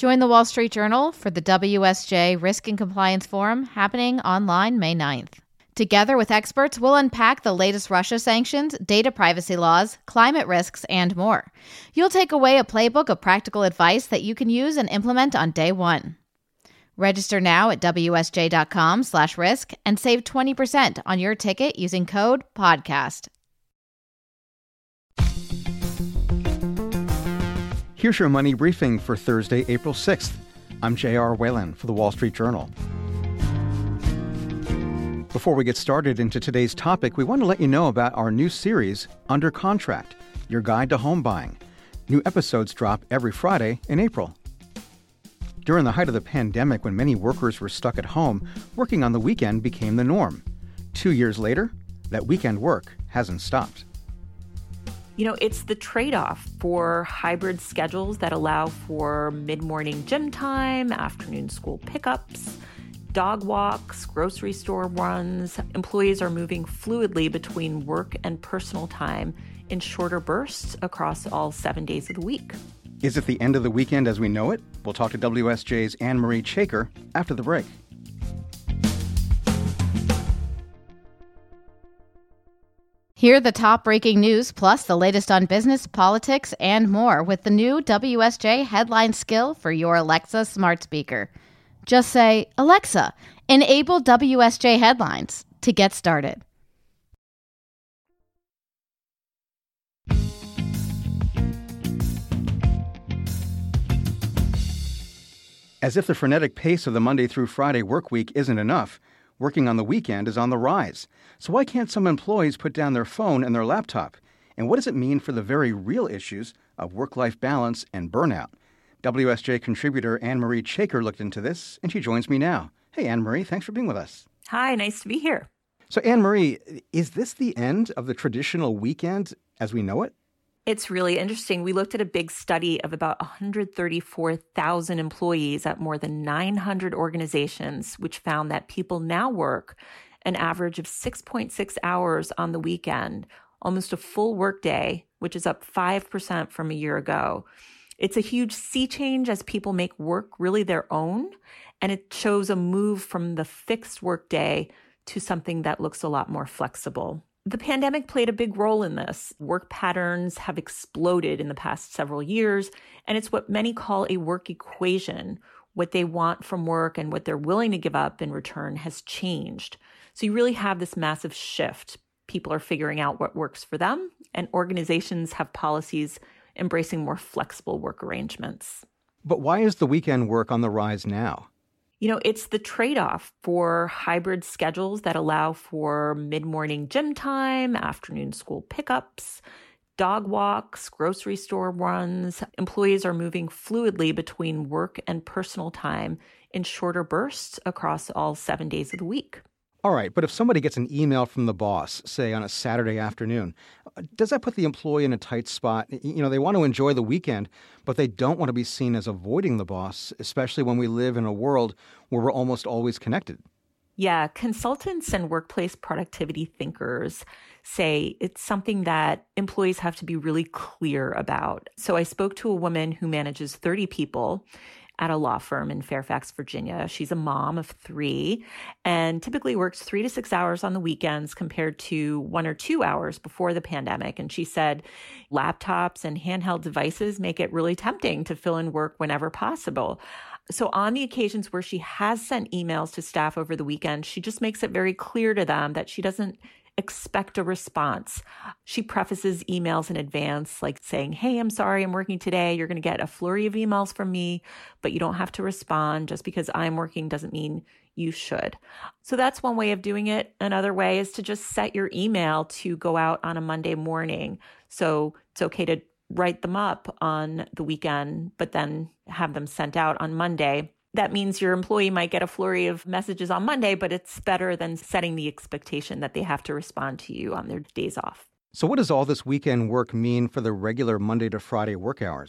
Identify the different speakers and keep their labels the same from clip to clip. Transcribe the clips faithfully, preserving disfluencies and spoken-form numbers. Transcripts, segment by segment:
Speaker 1: Join the Wall Street Journal for the W S J Risk and Compliance Forum happening online May ninth. Together with experts, we'll unpack the latest Russia sanctions, data privacy laws, climate risks, and more. You'll take away a playbook of practical advice that you can use and implement on day one. Register now at W S J dot com slash risk and save twenty percent on your ticket using code PODCAST.
Speaker 2: Here's your money briefing for Thursday, April sixth. I'm J R. Whalen for the Wall Street Journal. Before we get started into today's topic, we want to let you know about our new series, Under Contract, Your Guide to Home Buying. New episodes drop every Friday in April. During the height of the pandemic, when many workers were stuck at home, working on the weekend became the norm. Two years later, that weekend work hasn't stopped.
Speaker 3: You know, it's the trade-off for hybrid schedules that allow for mid-morning gym time, afternoon school pickups, dog walks, grocery store runs. Employees are moving fluidly between work and personal time in shorter bursts across all seven days of the week.
Speaker 2: Is it the end of the weekend as we know it? We'll talk to W S J's Anne-Marie Chaker after the break.
Speaker 1: Hear the top breaking news, plus the latest on business, politics, and more with the new W S J headline skill for your Alexa smart speaker. Just say, Alexa, enable W S J headlines to get started.
Speaker 2: As if the frenetic pace of the Monday through Friday work week isn't enough, working on the weekend is on the rise. So why can't some employees put down their phone and their laptop? And what does it mean for the very real issues of work-life balance and burnout? W S J contributor Anne-Marie Chaker looked into this, and she joins me now. Hey, Anne-Marie, thanks for being with us.
Speaker 3: Hi, nice to be here.
Speaker 2: So, Anne-Marie, is this the end of the traditional weekend as we know it?
Speaker 3: It's really interesting. We looked at a big study of about one hundred thirty-four thousand employees at more than nine hundred organizations, which found that people now work an average of six point six hours on the weekend, almost a full workday, which is up five percent from a year ago. It's a huge sea change as people make work really their own, and it shows a move from the fixed workday to something that looks a lot more flexible. The pandemic played a big role in this. Work patterns have exploded in the past several years, and it's what many call a work equation. What they want from work and what they're willing to give up in return has changed. So you really have this massive shift. People are figuring out what works for them, and organizations have policies embracing more flexible work arrangements.
Speaker 2: But why is the weekend work on the rise now?
Speaker 3: You know, it's the trade-off for hybrid schedules that allow for mid-morning gym time, afternoon school pickups, dog walks, grocery store runs. Employees are moving fluidly between work and personal time in shorter bursts across all seven days of the week.
Speaker 2: All right, but if somebody gets an email from the boss, say on a Saturday afternoon, does that put the employee in a tight spot? You know, they want to enjoy the weekend, but they don't want to be seen as avoiding the boss, especially when we live in a world where we're almost always connected.
Speaker 3: Yeah, consultants and workplace productivity thinkers say it's something that employees have to be really clear about. So I spoke to a woman who manages thirty people at a law firm in Fairfax, Virginia. She's a mom of three and typically works three to six hours on the weekends compared to one or two hours before the pandemic. And she said laptops and handheld devices make it really tempting to fill in work whenever possible. So on the occasions where she has sent emails to staff over the weekend, she just makes it very clear to them that she doesn't expect a response. She prefaces emails in advance, like saying, hey, I'm sorry, I'm working today. You're going to get a flurry of emails from me, but you don't have to respond. Just because I'm working doesn't mean you should. So that's one way of doing it. Another way is to just set your email to go out on a Monday morning. So it's okay to write them up on the weekend, but then have them sent out on Monday. That means your employee might get a flurry of messages on Monday, but it's better than setting the expectation that they have to respond to you on their days off.
Speaker 2: So what does all this weekend work mean for the regular Monday to Friday work hours?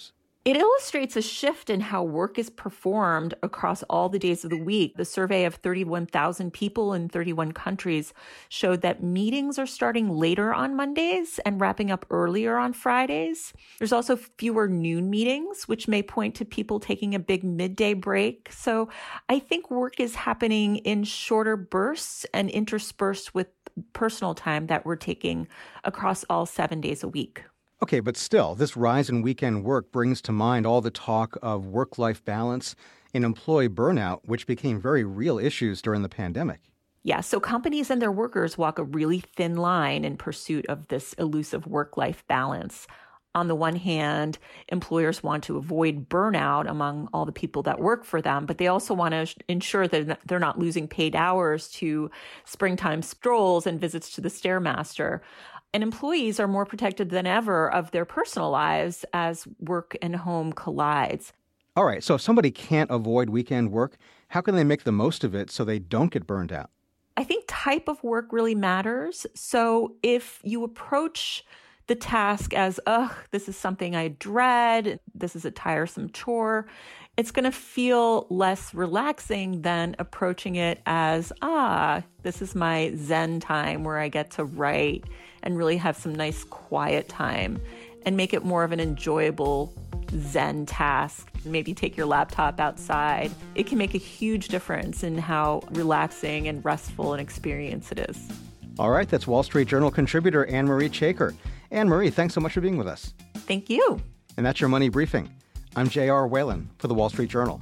Speaker 3: It illustrates a shift in how work is performed across all the days of the week. The survey of thirty-one thousand people in thirty-one countries showed that meetings are starting later on Mondays and wrapping up earlier on Fridays. There's also fewer noon meetings, which may point to people taking a big midday break. So I think work is happening in shorter bursts and interspersed with personal time that we're taking across all seven days a week.
Speaker 2: Okay, but still, this rise in weekend work brings to mind all the talk of work-life balance and employee burnout, which became very real issues during the pandemic.
Speaker 3: Yeah, so companies and their workers walk a really thin line in pursuit of this elusive work-life balance. On the one hand, employers want to avoid burnout among all the people that work for them, but they also want to ensure that they're not losing paid hours to springtime strolls and visits to the Stairmaster. And employees are more protected than ever of their personal lives as work and home collides.
Speaker 2: All right, so if somebody can't avoid weekend work, how can they make the most of it so they don't get burned out?
Speaker 3: I think type of work really matters. So if you approach the task as, ugh, this is something I dread, this is a tiresome chore, it's going to feel less relaxing than approaching it as, ah, this is my Zen time where I get to write and really have some nice quiet time and make it more of an enjoyable Zen task. Maybe take your laptop outside. It can make a huge difference in how relaxing and restful an experience it is.
Speaker 2: All right, that's Wall Street Journal contributor Anne-Marie Chaker. Anne-Marie, thanks so much for being with us.
Speaker 3: Thank you.
Speaker 2: And that's your Money Briefing. I'm J R. Whalen for the Wall Street Journal.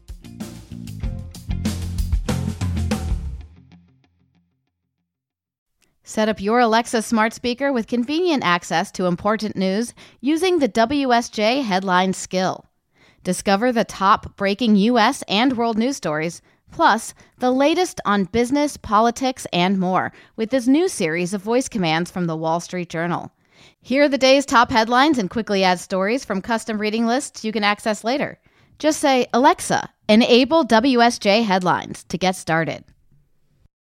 Speaker 1: Set up your Alexa smart speaker with convenient access to important news using the W S J Headline skill. Discover the top breaking U S and world news stories, plus the latest on business, politics, and more with this new series of voice commands from the Wall Street Journal. Here are the day's top headlines and quickly add stories from custom reading lists you can access later. Just say, Alexa, enable W S J Headlines to get started.